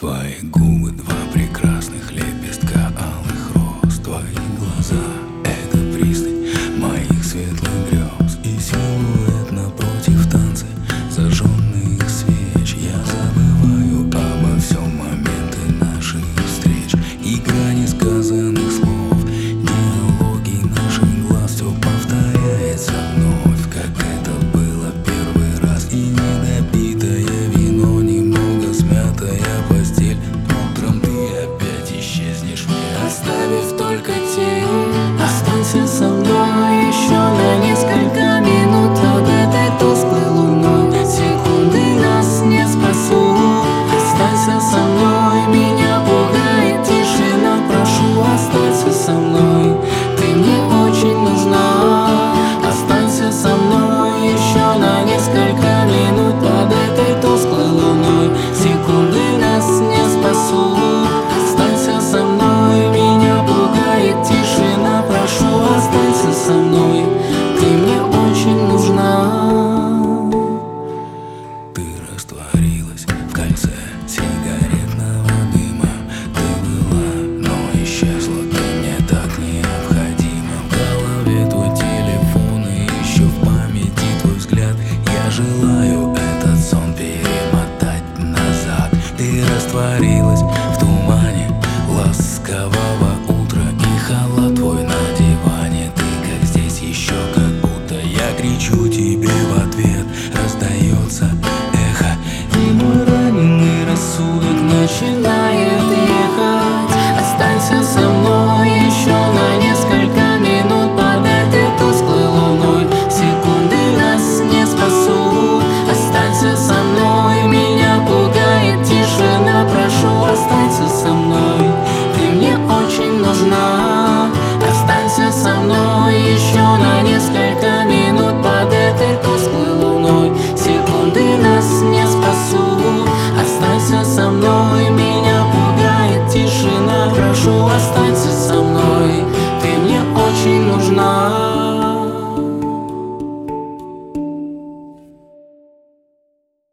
Твои губы, два прекрасных лепестка алых роз. Твои глаза — это пристань моих светлых грез. И силуэт напротив танцы зажженных свеч. Я забываю обо всем моменты наших встреч. Игра несказанных слов, диалоги наших глаз. Все повторяется вновь, как это было первый раз. И недопитое вино, немного смятая постель. Утром ты опять исчезнешь мне, оставив только тень. Останься со мной еще на несколько минут под этой тусклой луной. Секунды нас не спасут. Останься со мной, меня пугает тишина. Прошу, останься со мной, ты мне очень нужна. Останься со мной еще на несколько минут под этой тусклой луной. Секунды нас не спасут. Останься со мной, меня пугает тишина. Прошу, останься со мной, ты мне очень нужна. ты растворилась в кольце сигаретного дыма. Ты была, но исчезла, ты мне так необходима. В голове твой телефон и еще в памяти твой взгляд. Я желаю этот сон перемотать назад. Ты растворилась в тумане ласкового утра, и халат твой на диване. Ты как здесь еще как будто. Я кричу тебе в ответ, раздается эхо, И мой раненый рассудок начинает